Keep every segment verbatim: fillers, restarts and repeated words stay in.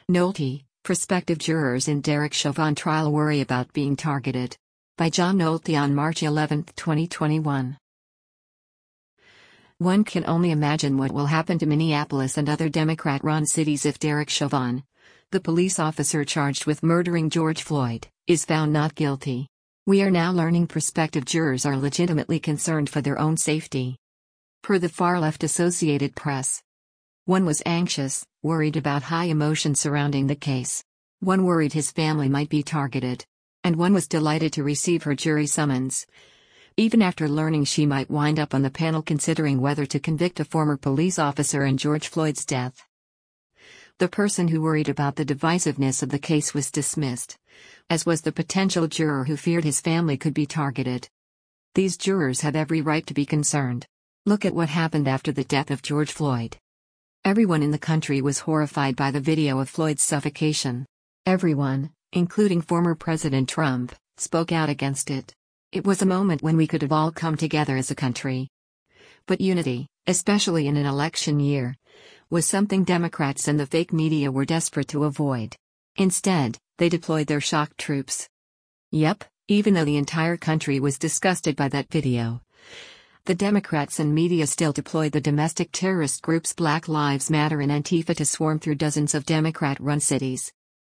Nolte, prospective jurors in Derek Chauvin trial worry about being targeted. By John Nolte on March eleventh, twenty twenty-one. One can only imagine what will happen to Minneapolis and other Democrat-run cities if Derek Chauvin, the police officer charged with murdering George Floyd, is found not guilty. We are now learning prospective jurors are legitimately concerned for their own safety. Per the far-left Associated Press. One was anxious, worried about high emotion surrounding the case. One worried his family might be targeted. And one was delighted to receive her jury summons, even after learning she might wind up on the panel considering whether to convict a former police officer in George Floyd's death. The person who worried about the divisiveness of the case was dismissed, as was the potential juror who feared his family could be targeted. These jurors have every right to be concerned. Look at what happened after the death of George Floyd. Everyone in the country was horrified by the video of Floyd's suffocation. Everyone, including former President Trump, spoke out against it. It was a moment when we could have all come together as a country. But unity, especially in an election year, was something Democrats and the fake media were desperate to avoid. Instead, they deployed their shock troops. Yep, even though the entire country was disgusted by that video, the Democrats and media still deployed the domestic terrorist groups Black Lives Matter and Antifa to swarm through dozens of Democrat-run cities.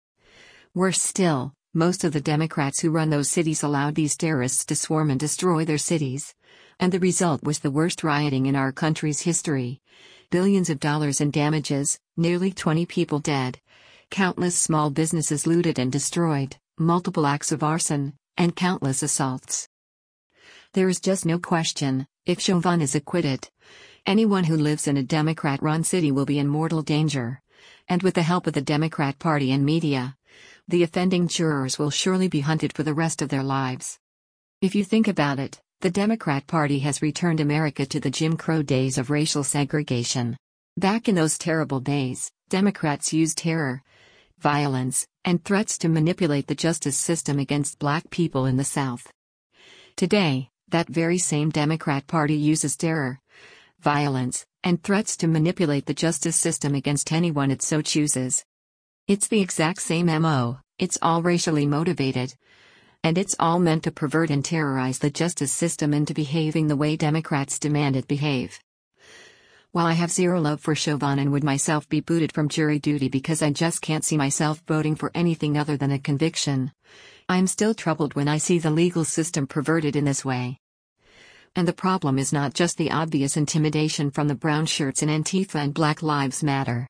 Worse still, most of the Democrats who run those cities allowed these terrorists to swarm and destroy their cities. And the result was the worst rioting in our country's history. Billions of dollars in damages, nearly twenty people dead, countless small businesses looted and destroyed, multiple acts of arson, and countless assaults. There is just no question, if Chauvin is acquitted, anyone who lives in a Democrat-run city will be in mortal danger. And with the help of the Democrat Party and media, the offending jurors will surely be hunted for the rest of their lives. If you think about it, the Democrat Party has returned America to the Jim Crow days of racial segregation. Back in those terrible days, Democrats used terror, violence, and threats to manipulate the justice system against black people in the South. Today, that very same Democrat Party uses terror, violence, and threats to manipulate the justice system against anyone it so chooses. It's the exact same M O, it's all racially motivated. And it's all meant to pervert and terrorize the justice system into behaving the way Democrats demand it behave. While I have zero love for Chauvin and would myself be booted from jury duty because I just can't see myself voting for anything other than a conviction, I'm still troubled when I see the legal system perverted in this way. And the problem is not just the obvious intimidation from the brown shirts in Antifa and Black Lives Matter.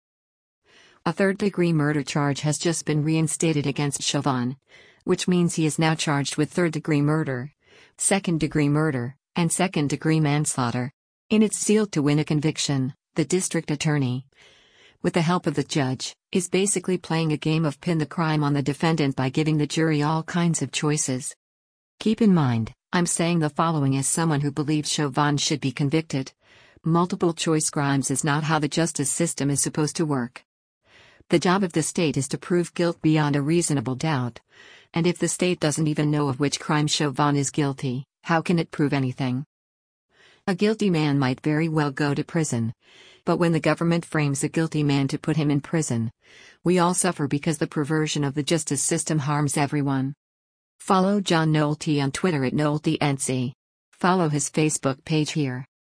A third-degree murder charge has just been reinstated against Chauvin, which means he is now charged with third-degree murder, second-degree murder, and second-degree manslaughter. In its zeal to win a conviction, the district attorney, with the help of the judge, is basically playing a game of pin the crime on the defendant by giving the jury all kinds of choices. Keep in mind, I'm saying the following as someone who believes Chauvin should be convicted. Multiple choice crimes is not how the justice system is supposed to work. The job of the state is to prove guilt beyond a reasonable doubt. And if the state doesn't even know of which crime Chauvin is guilty, how can it prove anything? A guilty man might very well go to prison. But when the government frames a guilty man to put him in prison, we all suffer because the perversion of the justice system harms everyone. Follow John Nolte on Twitter at NolteNC. Follow his Facebook page here.